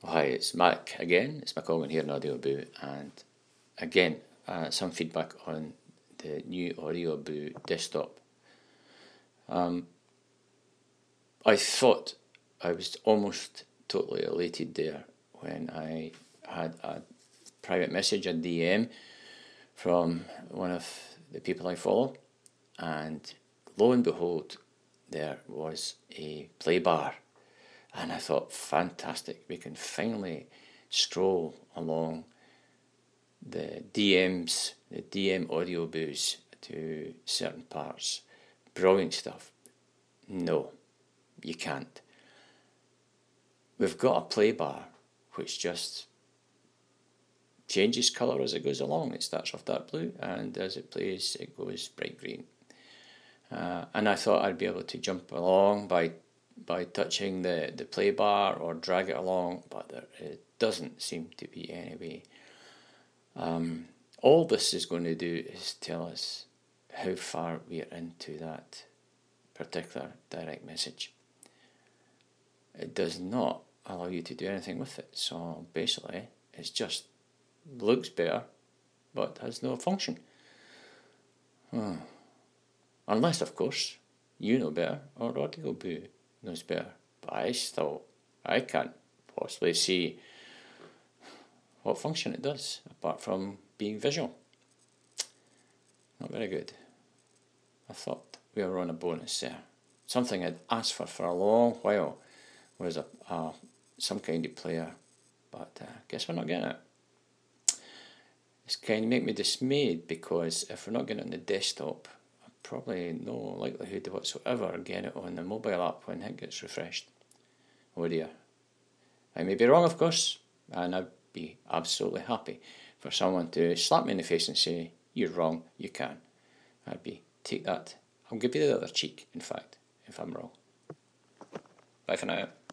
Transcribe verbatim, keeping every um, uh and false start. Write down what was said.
Hi, it's Mac again. It's Mac Allman here in Audioboo, and again, uh, some feedback on the new Audioboo desktop. Um, I thought I was almost totally elated there when I had a private message, a D M, from one of the people I follow, and lo and behold, there was a play bar. And I thought, fantastic, we can finally stroll along the D Ms, the D M Audioboos to certain parts. Brilliant stuff. No, you can't. We've got a play bar which just changes colour as it goes along. It starts off dark blue, and as it plays, it goes bright green. Uh, and I thought I'd be able to jump along by by touching the, the play bar or drag it along, but there it doesn't seem to be any way. Um, all this is going to do is tell us how far we are into that particular direct message. It does not allow you to do anything with it, so basically it just looks better but has no function. Oh. Unless, of course, you know better or Audioboo knows better. But I still, I can't possibly see what function it does, apart from being visual. Not very good. I thought we were on a bonus there. Something I'd asked for for a long while was a, a some kind of player, but I uh, guess we're not getting it. It's kind of make me dismayed, because if we're not getting it on the desktop, probably no likelihood whatsoever of getting it on the mobile app when it gets refreshed. Oh dear. I may be wrong, of course, and I'd be absolutely happy for someone to slap me in the face and say, you're wrong, you can. I'd be, take that. I'll give you the other cheek, in fact, if I'm wrong. Bye for now.